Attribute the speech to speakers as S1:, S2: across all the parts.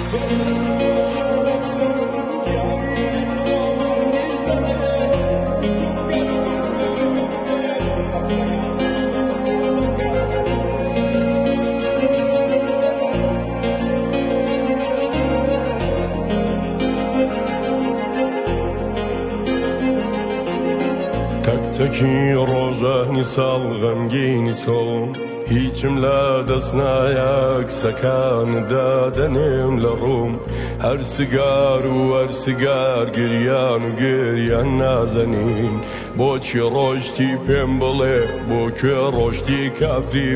S1: تکی ڕۆژانی ساڵ غەمگینی تۆم هیچم لە دەست نایەک سەکان دادەنێم لە ڕووم هەر سگار و وەرسگار گریان و گریان نازەنین بۆچی ڕۆژتی پێم بڵێ بۆ کوێ ڕۆژتی کافری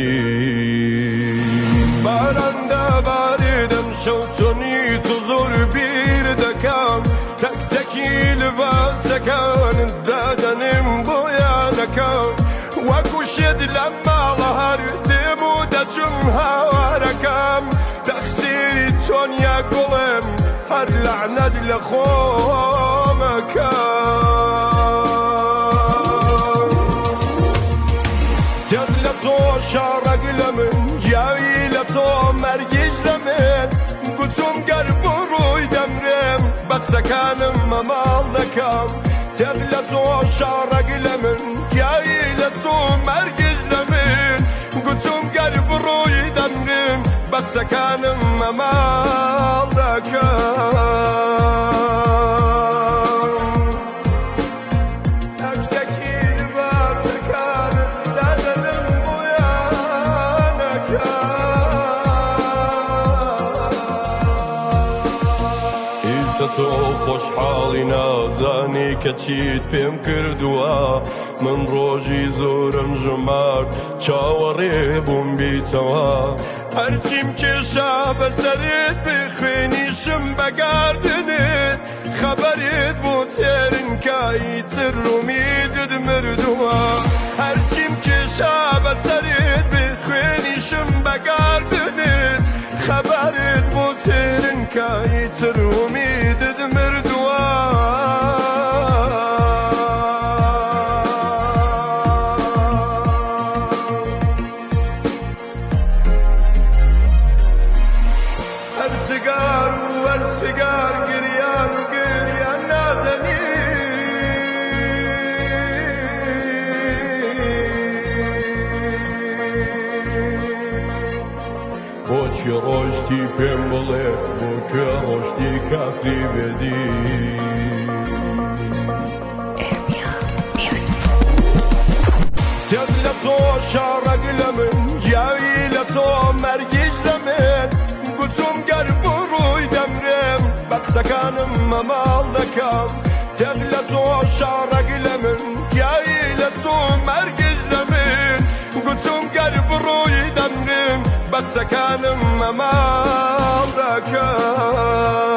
S1: بێدین باران دەبارێدەم شەو چۆنی تو زۆر بیر دەکەم تەک تەکی لباسەکانت دادەنێم بۆیانەکەم وەکو شێد لە ماڵە هەر دێم و دەچم هاوارەکەم تەقسیری تۆنیا گوڵم هەر لەعنەت لە خۆمەکەم تێک لە تۆ شاڕەگ لە من گیاوی لە تۆ مەرگیش لە من گوتم گەر بۆ ڕووی دەمرێم بە قسەکانم مەماڵ دەکەم تێک لە تۆ شاڕەگ لە من گیاوی لە تۆ مەرگیش لە من گوتم گەر بۆ ڕووی دەمرێم بە قسەکانم مەماڵ دەکەم تۆ خۆشحاڵی نازانی کە چیت پێم کردووە من ڕۆژی زۆرم ژمار چاوەڕێ بووم بیتەوە هەرچیم کێشا بەسەرت بخوێنیشم بەگاردنت خەبەرت بۆ تێرنکایی تر ئومیدت مردووە هەرچیم کێشا بەسەرت بخوێنیشم بەگاردنت خەبەرت بۆ تێرنکایی تر ئومیدت مردووە هەر سگار و هەر سگار گریان و گریان نازەنی بۆچی ڕۆژتی پێم بڵێ بۆ کوێ ڕۆژتی کافری بێدی تێک لە تۆ شاڕەگ لە من گیاوی لە تۆ مەرگیش لە من گوتم گەر بۆ ڕووی دەمرێم بە قسەکانم مەماڵ دەکەم تێک لە تۆ شاڕەگ لە من گیاوی لە تۆ مەرگیش لە من گوتم گەر بۆ ڕووی دەمرێم بە قسەکانم مەماڵ دەکەم